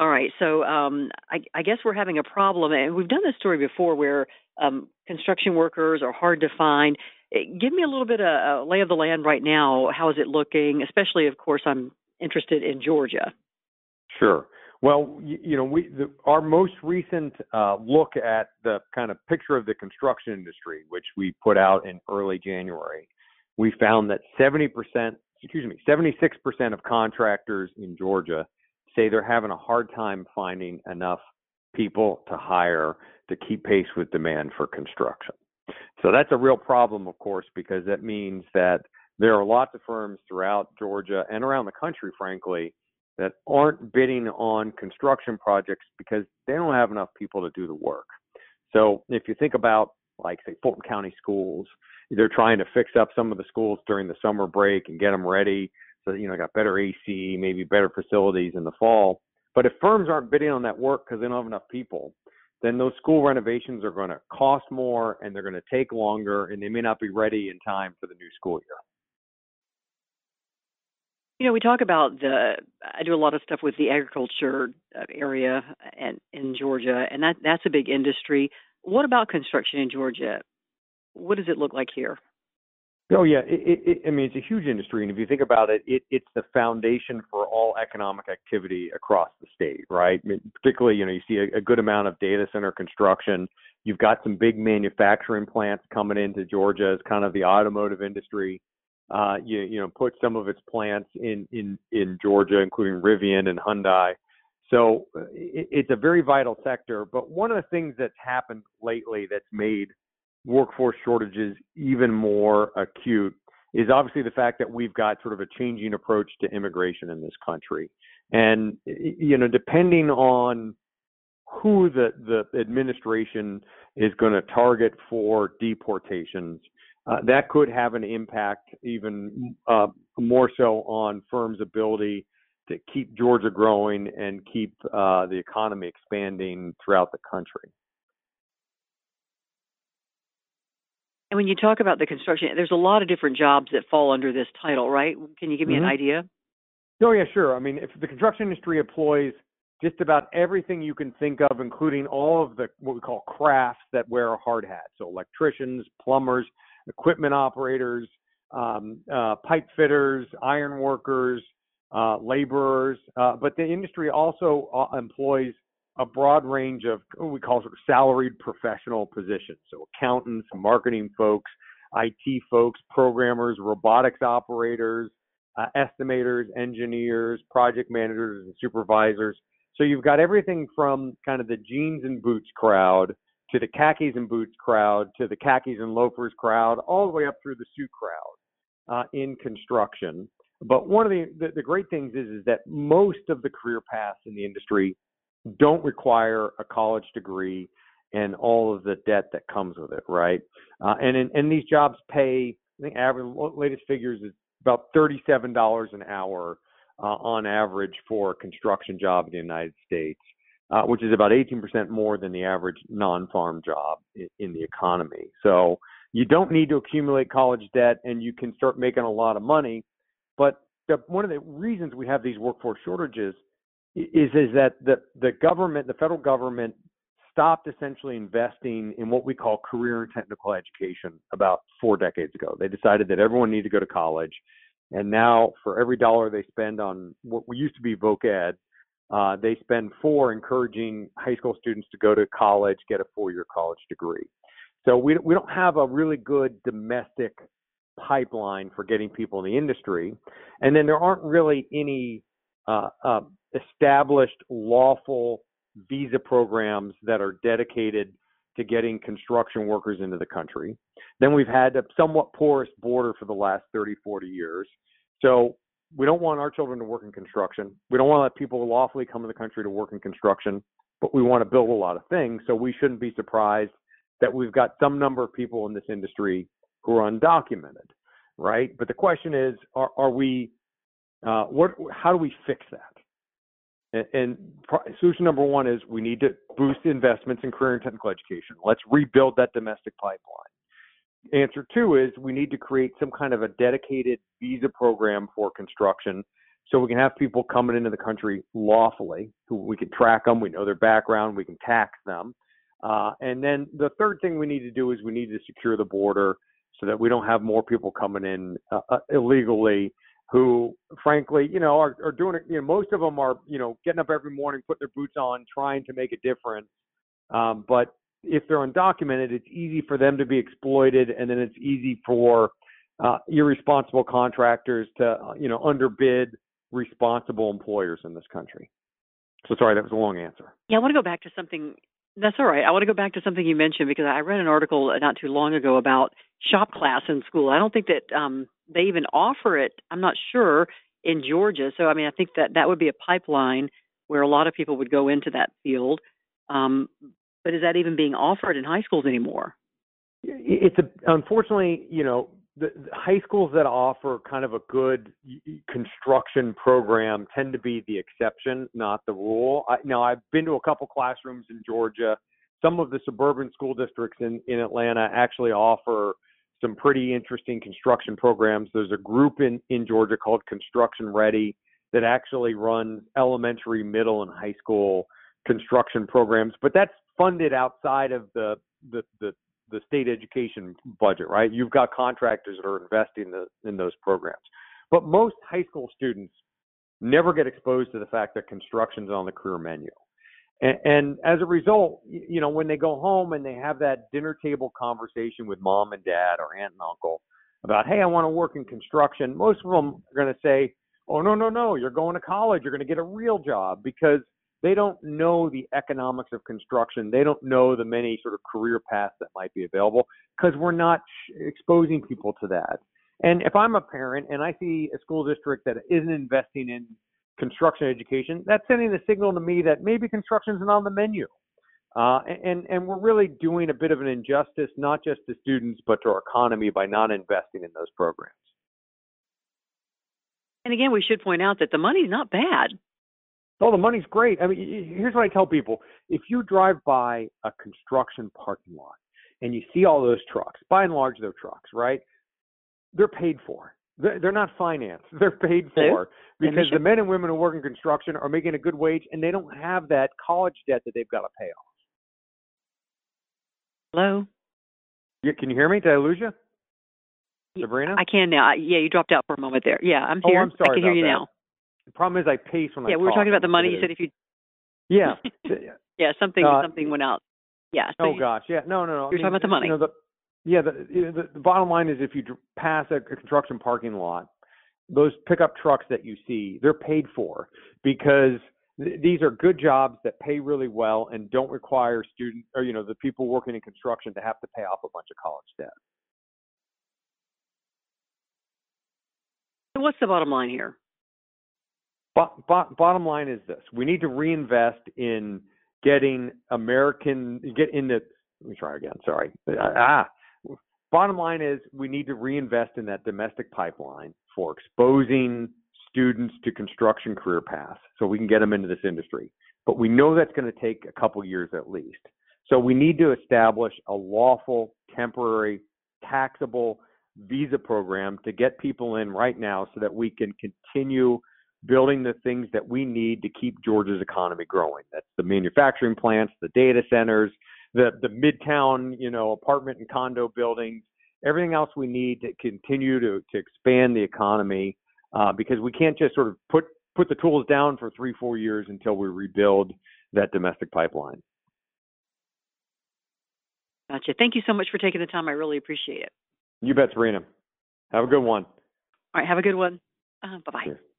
All right. So I guess we're having a problem, and we've done this story before where construction workers are hard to find. Give me a little bit of a lay of the land right now. How is it looking? Especially, of course, I'm interested in Georgia. Sure. Well, our most recent look at the kind of picture of the construction industry, which we put out in early January, we found that 76% of contractors in Georgia say they're having a hard time finding enough people to hire to keep pace with demand for construction. So that's a real problem, of course, because that means that there are lots of firms throughout Georgia and around the country, frankly, that aren't bidding on construction projects because they don't have enough people to do the work. So if you think about, like, say, Fulton County schools, they're trying to fix up some of the schools during the summer break and get them ready so that, got better AC, maybe better facilities in the fall. But if firms aren't bidding on that work because they don't have enough people, then those school renovations are going to cost more and they're going to take longer and they may not be ready in time for the new school year. We talk about I do a lot of stuff with the agriculture area and in Georgia, and that's a big industry. What about construction in Georgia? What does it look like here? Oh, yeah. It's a huge industry. And if you think about it, it's the foundation for all economic activity across the state, right? Particularly, you see a good amount of data center construction. You've got some big manufacturing plants coming into Georgia as kind of the automotive industry. Put some of its plants in Georgia, including Rivian and Hyundai. So it's a very vital sector. But one of the things that's happened lately that's made workforce shortages even more acute is obviously the fact that we've got sort of a changing approach to immigration in this country. And, depending on who the administration is going to target for deportations, that could have an impact even more so on firms' ability to keep Georgia growing and keep the economy expanding throughout the country. And when you talk about the construction, there's a lot of different jobs that fall under this title, right? Can you give me an idea? Oh, yeah, sure. If the construction industry employs just about everything you can think of, including all of the what we call crafts that wear a hard hat. So electricians, plumbers, equipment operators, pipe fitters, iron workers, laborers. But the industry also employs a broad range of what we call sort of salaried professional positions. So accountants, marketing folks, IT folks, programmers, robotics operators, estimators, engineers, project managers, and supervisors. So you've got everything from kind of the jeans and boots crowd to the khakis and boots crowd to the khakis and loafers crowd, all the way up through the suit crowd in construction. But one of the great things is that most of the career paths in the industry don't require a college degree and all of the debt that comes with it, right? And these jobs pay, I think latest figures is about $37 an hour on average for a construction job in the United States, which is about 18% more than the average non-farm job in the economy. So you don't need to accumulate college debt and you can start making a lot of money. But one of the reasons we have these workforce shortages is that the government, the federal government, stopped essentially investing in what we call career and technical education about 4 decades ago. They decided that everyone needed to go to college. And now for every dollar they spend on what used to be voc ed, they spend $4 encouraging high school students to go to college, get a 4-year college degree. So we don't have a really good domestic pipeline for getting people in the industry. And then there aren't really any established lawful visa programs that are dedicated to getting construction workers into the country. Then we've had a somewhat porous border for the last 30, 40 years. So we don't want our children to work in construction. We don't want to let people lawfully come to the country to work in construction, but we want to build a lot of things. So we shouldn't be surprised that we've got some number of people in this industry who are undocumented, right? But the question is, how do we fix that? And solution number one is we need to boost investments in career and technical education. Let's rebuild that domestic pipeline. Answer two is we need to create some kind of a dedicated visa program for construction so we can have people coming into the country lawfully, who we can track them, we know their background, we can tax them. And then the third thing we need to do is we need to secure the border so that we don't have more people coming in illegally who, frankly, are doing it. Most of them are, getting up every morning, putting their boots on, trying to make a difference. But if they're undocumented, it's easy for them to be exploited, and then it's easy for irresponsible contractors to, underbid responsible employers in this country. So sorry, that was a long answer. Yeah, I want to go back to something. That's all right. I want to go back to something you mentioned because I read an article not too long ago about shop class in school. I don't think that they even offer it. I'm not sure in Georgia. So, I think that would be a pipeline where a lot of people would go into that field. But is that even being offered in high schools anymore? Unfortunately, the high schools that offer kind of a good construction program tend to be the exception, not the rule. I've been to a couple classrooms in Georgia. Some of the suburban school districts in Atlanta actually offer some pretty interesting construction programs. There's a group in Georgia called Construction Ready that actually runs elementary, middle, and high school construction programs, but that's funded outside of the state education budget, right? You've got contractors that are investing in those programs. But most high school students never get exposed to the fact that construction's on the career menu. And as a result, when they go home and they have that dinner table conversation with mom and dad or aunt and uncle about, hey, I want to work in construction, most of them are going to say, oh, no, you're going to college, you're going to get a real job, because they don't know the economics of construction. They don't know the many sort of career paths that might be available because we're not exposing people to that. And if I'm a parent and I see a school district that isn't investing in construction education, that's sending a signal to me that maybe construction isn't on the menu. And we're really doing a bit of an injustice, not just to students, but to our economy by not investing in those programs. And again, we should point out that the money's not bad. Oh, the money's great. Here's what I tell people. If you drive by a construction parking lot and you see all those trucks, by and large, they're trucks, right? They're paid for. They're not financed. They're paid for because the men and women who work in construction are making a good wage and they don't have that college debt that they've got to pay off. Hello? Yeah, can you hear me? Did I lose you? Sabrina? I can now. Yeah, you dropped out for a moment there. Yeah, I'm here. Oh, I'm sorry. I can hear you now. The problem is I pace when I talk. Yeah, we were talking about the money. You said if you... Yeah. Yeah, something went out. Yeah. So gosh. Yeah. No. You're talking about the money. The bottom line is if you pass a construction parking lot, those pickup trucks that you see, they're paid for because these are good jobs that pay really well and don't require students or, the people working in construction to have to pay off a bunch of college debt. So what's the bottom line here? Bottom line is this. We need to reinvest in getting let me try again. Sorry. Bottom line is we need to reinvest in that domestic pipeline for exposing students to construction career paths so we can get them into this industry. But we know that's going to take a couple years at least. So we need to establish a lawful, temporary, taxable visa program to get people in right now so that we can continue building the things that we need to keep Georgia's economy growing. That's the manufacturing plants, the data centers, the midtown, apartment and condo buildings, everything else we need to continue to expand the economy because we can't just sort of put the tools down for 3-4 years until we rebuild that domestic pipeline. Gotcha. Thank you so much for taking the time. I really appreciate it. You bet, Serena. Have a good one. All right. Have a good one. Bye-bye. Cheers.